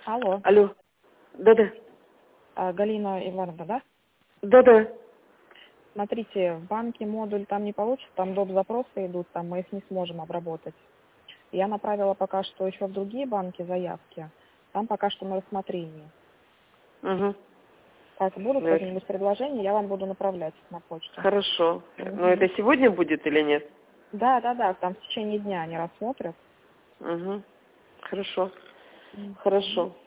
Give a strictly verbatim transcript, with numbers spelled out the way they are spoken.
Алло. Алло. Да-да. А, Галина Ивановна, да? Да-да. Смотрите, в банке модуль там не получится, там доп. Запросы идут, там мы их не сможем обработать. Я направила пока что еще в другие банки заявки, там пока что на рассмотрении. Угу. Как будут Ну, какие-нибудь предложения, я вам буду направлять на почту. хорошо. Мгм. Но это сегодня будет или нет? Да, да, да, там в течение дня они рассмотрят. Угу. Хорошо. Мгм. Хорошо.